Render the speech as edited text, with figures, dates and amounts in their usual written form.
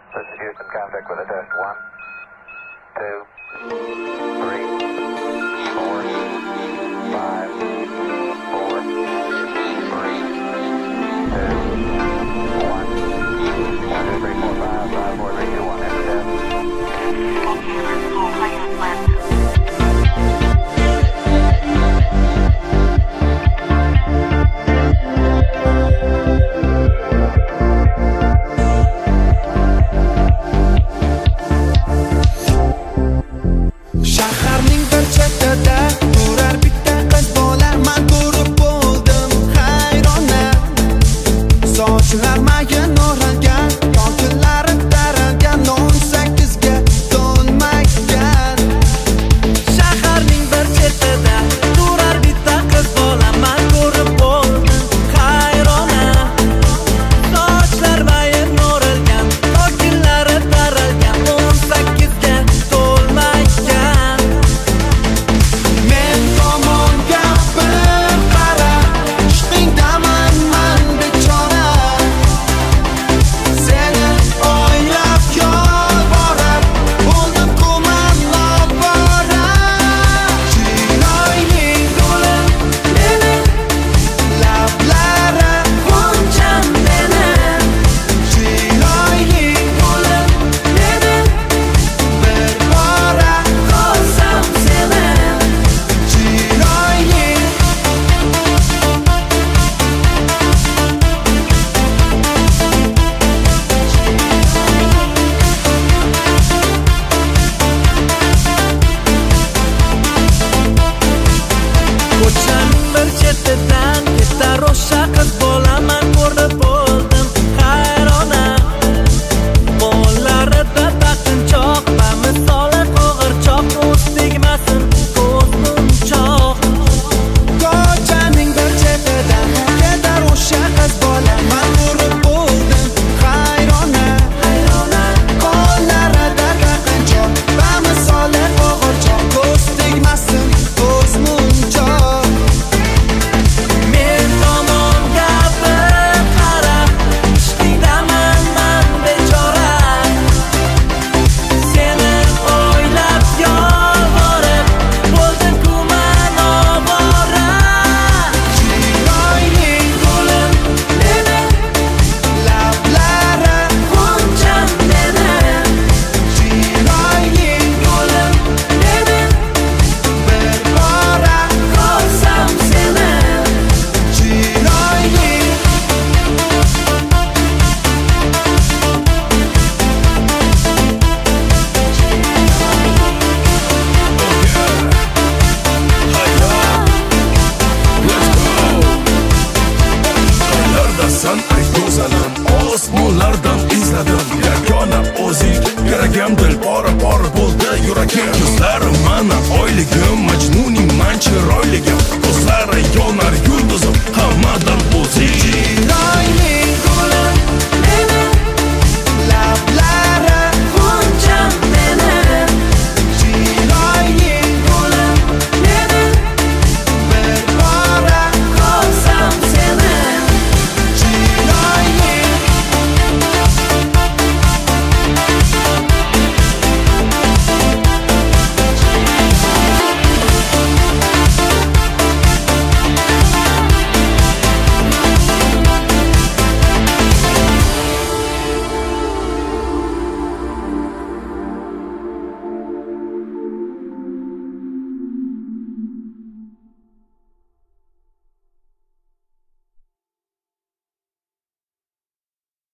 This is Houston, contact with a test. 1, 2, 3, 4, 5, 4, 3, 2, 1, 1, 2, 3, 4, 5, 5, 4, 3, 2, 1, end test. Okay, let's go. High land. Shaharning bir chetida turar bitta qiz bola, men ko'rib bo'ldim hayrona. Sochlar mayin o'ralgan, yoqilari taralgan, 18 ga to'lmagan. Shaharning bir chetida turar bitta qiz bola, men ko'rib bo'ldim hayrona. Sochlar mayin o'ralgan, yoqilari taralgan, 18 ga to'lmagan. Men tomonga bir qara, ishqingdaman men bechora. Seni o'ylab yolvorib, bo'ldim-ku men novvora. Chiroyli gulim meni, lablari g'uncham meni. Chiroyli gulim meni, bir bora ko'rsam seni. Chiroyli ko'chaning bir chetidan ketar o'sha qiz bola, men ko'rib bo'ldim hayrona. Qo'llarida taqinchoq va misoli qo'g'irchoq, ko'z tegmasin ko'z munchoq. Ko'chaning bir chetidan ketar o'sha qiz bola, men ko'rib bo'ldim hayrona. Qo'llarida taqinchoq va misoli qo'g'irchoq, ko'z tegmasin ko'z munchoq. Men tomonga bir qara, ishqingdaman men bechora. Seni o'ylab yolvorib, bo'ldim-ku men ovora. Chiroyli gulim meni, lablari g'uncham meni. Chiroyli gulim meni, bir bora ko'rsam seni. Chiroyli Qaylardasan ay go'zalim, osmonlardan izladim. Yagona o'zing keragim, dil pora bo'ldi yuragim. Ko'zlarim mana oyligim, majnuning man chiroyligim. Ko'zlari yonar